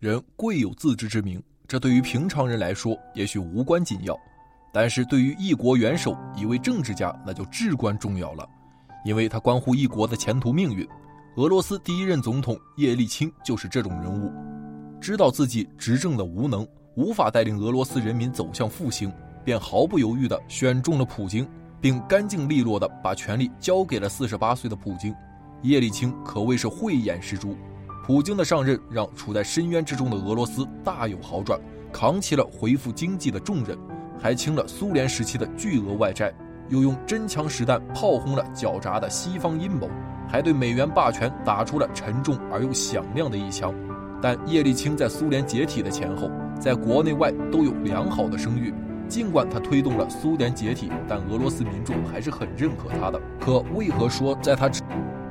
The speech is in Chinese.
人贵有自知之明，这对于平常人来说也许无关紧要，但是对于一国元首、一位政治家，那就至关重要了，因为它关乎一国的前途命运。俄罗斯第一任总统叶利钦就是这种人物，知道自己执政的无能，无法带领俄罗斯人民走向复兴，便毫不犹豫地选中了普京，并干净利落地把权力交给了48岁的普京。叶利钦可谓是慧眼识珠，普京的上任让处在深渊之中的俄罗斯大有好转，扛起了恢复经济的重任，还清了苏联时期的巨额外债，又用真枪实弹炮轰了狡诈的西方阴谋，还对美元霸权打出了沉重而又响亮的一枪。但叶利钦在苏联解体的前后，在国内外都有良好的声誉，尽管他推动了苏联解体，但俄罗斯民众还是很认可他的。可为何说在他